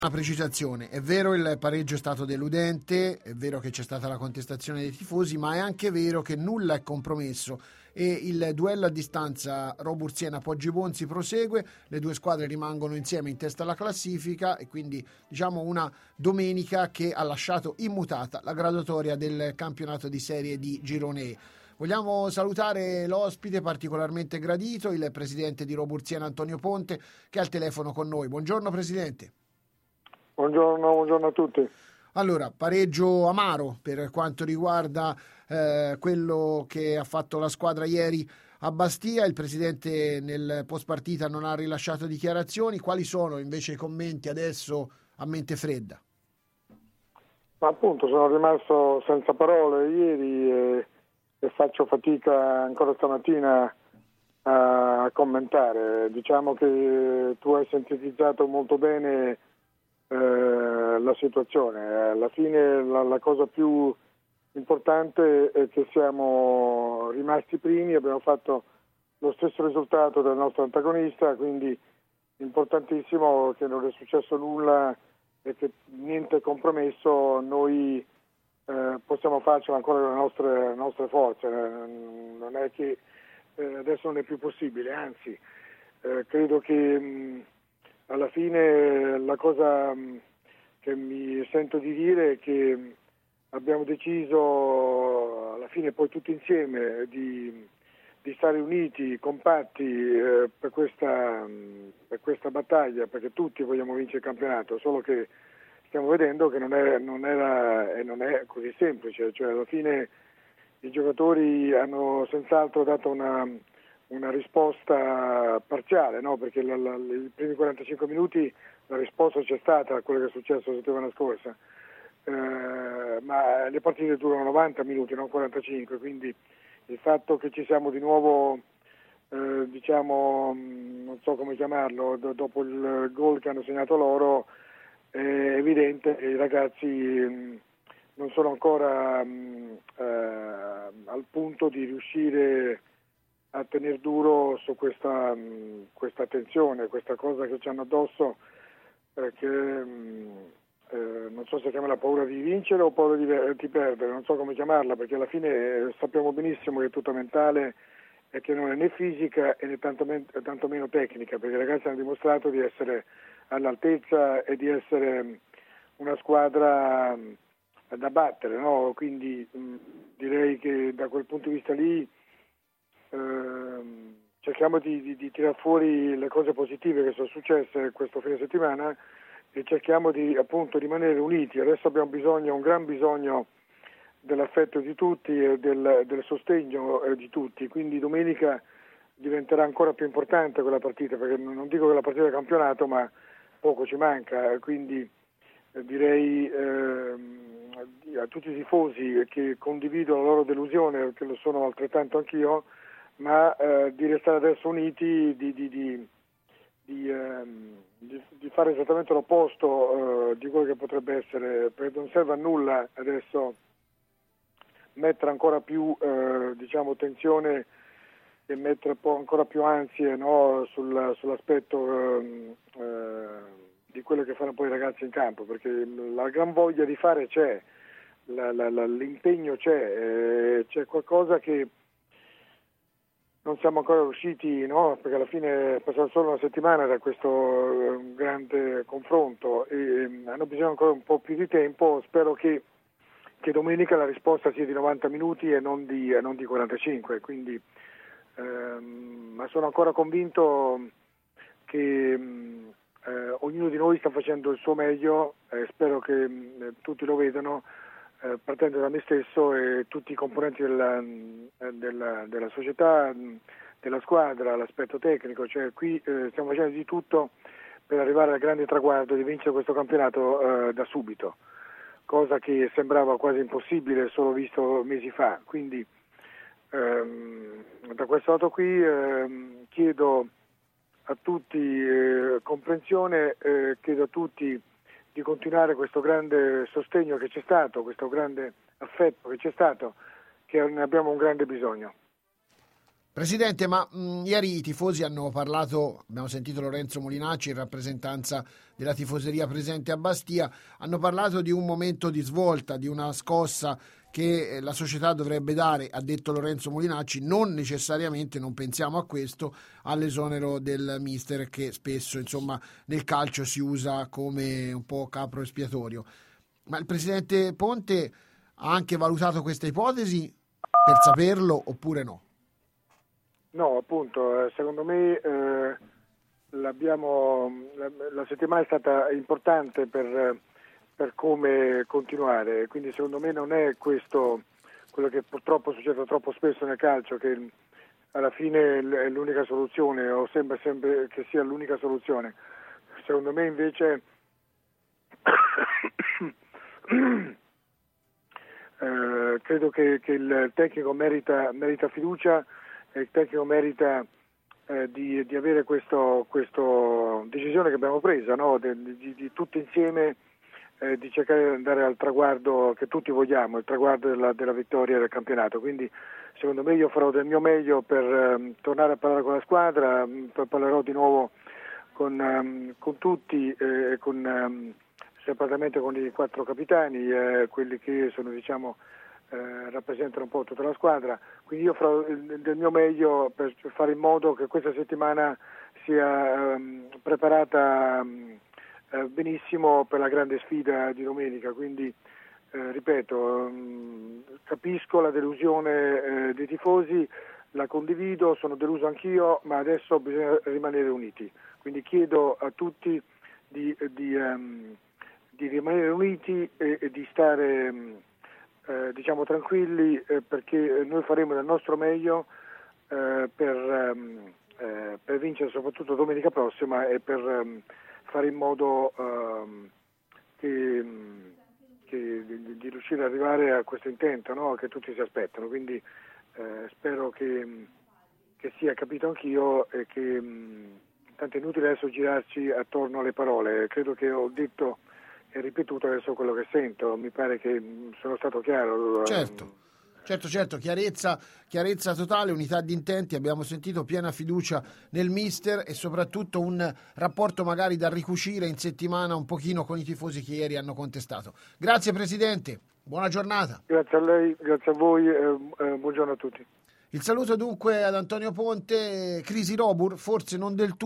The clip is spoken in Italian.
Una precisazione, è vero il pareggio è stato deludente, è vero che c'è stata la contestazione dei tifosi, ma è anche vero che nulla è compromesso e il duello a distanza Roburziena-Poggi Bonzi prosegue, le due squadre rimangono insieme in testa alla classifica e quindi diciamo una domenica che ha lasciato immutata la graduatoria del campionato di Serie di Girone E. Vogliamo salutare l'ospite particolarmente gradito, il presidente di Roburziena Antonio Ponte, che è al telefono con noi. Buongiorno Presidente. Buongiorno a tutti. Allora, pareggio amaro per quanto riguarda quello che ha fatto la squadra ieri a Bastia. Il presidente nel post partita non ha rilasciato dichiarazioni. Quali sono invece i commenti adesso a mente fredda? Ma appunto sono rimasto senza parole ieri e faccio fatica ancora stamattina a commentare. Diciamo che tu hai sintetizzato molto bene la situazione. Alla fine la cosa più importante è che siamo rimasti primi, abbiamo fatto lo stesso risultato del nostro antagonista, quindi importantissimo che non è successo nulla e che niente è compromesso. Noi possiamo farcela ancora con le nostre forze, non è che adesso non è più possibile, anzi credo che alla fine la cosa che mi sento di dire è che abbiamo deciso alla fine poi tutti insieme di stare uniti, compatti per questa battaglia, perché tutti vogliamo vincere il campionato, solo che stiamo vedendo che non era e non è così semplice, cioè alla fine i giocatori hanno senz'altro dato una risposta parziale, no? Perché i primi 45 minuti la risposta c'è stata a quello che è successo la settimana scorsa, ma le partite durano 90 minuti, non 45, quindi il fatto che ci siamo di nuovo, non so come chiamarlo, dopo il gol che hanno segnato loro, è evidente che i ragazzi non sono ancora al punto di riuscire a tenere duro su questa tensione, questa cosa che ci hanno addosso, che non so se chiama la paura di vincere o paura di perdere, non so come chiamarla, perché alla fine sappiamo benissimo che è tutta mentale e che non è né fisica e né tantomeno tecnica, perché i ragazzi hanno dimostrato di essere all'altezza e di essere una squadra da battere, no? Quindi direi che da quel punto di vista lì cerchiamo di tirar fuori le cose positive che sono successe questo fine settimana e cerchiamo di appunto rimanere uniti. Adesso abbiamo un gran bisogno dell'affetto di tutti e del sostegno di tutti, quindi domenica diventerà ancora più importante quella partita, perché non dico che la partita del campionato, ma poco ci manca, quindi direi a tutti i tifosi che condivido la loro delusione, che lo sono altrettanto anch'io, ma di restare adesso uniti, di fare esattamente l'opposto di quello che potrebbe essere, perché non serve a nulla adesso mettere ancora più tensione e mettere ancora più ansie, no, sull'aspetto di quello che fanno poi i ragazzi in campo, perché la gran voglia di fare c'è, l'impegno c'è qualcosa che non siamo ancora riusciti, no? Perché alla fine è passata solo una settimana da questo grande confronto e hanno bisogno ancora un po' più di tempo. Spero che domenica la risposta sia di 90 minuti e non di 45, quindi ma sono ancora convinto che ognuno di noi sta facendo il suo meglio, spero che tutti lo vedano, partendo da me stesso e tutti i componenti della società, della squadra, l'aspetto tecnico, cioè qui stiamo facendo di tutto per arrivare al grande traguardo di vincere questo campionato da subito, cosa che sembrava quasi impossibile solo visto mesi fa. Quindi da questo lato qui chiedo a tutti comprensione, chiedo a tutti di continuare questo grande sostegno che c'è stato, questo grande affetto che c'è stato, che ne abbiamo un grande bisogno. Presidente, ma ieri i tifosi hanno parlato, abbiamo sentito Lorenzo Molinacci in rappresentanza della tifoseria presente a Bastia, hanno parlato di un momento di svolta, di una scossa che la società dovrebbe dare, ha detto Lorenzo Molinacci, non necessariamente, non pensiamo a questo, all'esonero del mister che spesso insomma nel calcio si usa come un po' capro espiatorio. Ma il presidente Ponte ha anche valutato questa ipotesi per saperlo oppure no? No, appunto, secondo me la settimana è stata importante per come continuare, quindi secondo me non è questo quello che purtroppo succede troppo spesso nel calcio, che alla fine è l'unica soluzione o sembra sempre che sia l'unica soluzione. Secondo me invece credo che il tecnico merita fiducia, il tecnico merita di avere questa decisione che abbiamo presa, no? di tutti insieme di cercare di andare al traguardo che tutti vogliamo, il traguardo della vittoria del campionato. Quindi secondo me io farò del mio meglio per tornare a parlare con la squadra, parlerò di nuovo con tutti, separatamente con i 4 capitani, quelli che sono rappresentano un po' tutta la squadra, quindi io farò del mio meglio per fare in modo che questa settimana sia preparata benissimo per la grande sfida di domenica, quindi ripeto, capisco la delusione dei tifosi, la condivido, sono deluso anch'io, ma adesso bisogna rimanere uniti, quindi chiedo a tutti di rimanere uniti e di stare tranquilli, perché noi faremo del nostro meglio per vincere soprattutto domenica prossima e per fare in modo di riuscire ad arrivare a questo intento, no? Che tutti si aspettano, quindi spero che sia capito anch'io e che tanto è inutile adesso girarci attorno alle parole, credo che ho detto e ripetuto adesso quello che sento, mi pare che sono stato chiaro. Certo, chiarezza totale, unità di intenti, abbiamo sentito piena fiducia nel mister e soprattutto un rapporto magari da ricucire in settimana un pochino con i tifosi che ieri hanno contestato. Grazie Presidente, buona giornata. Grazie a lei, grazie a voi, buongiorno a tutti. Il saluto dunque ad Antonio Ponte, crisi Robur, forse non del tutto.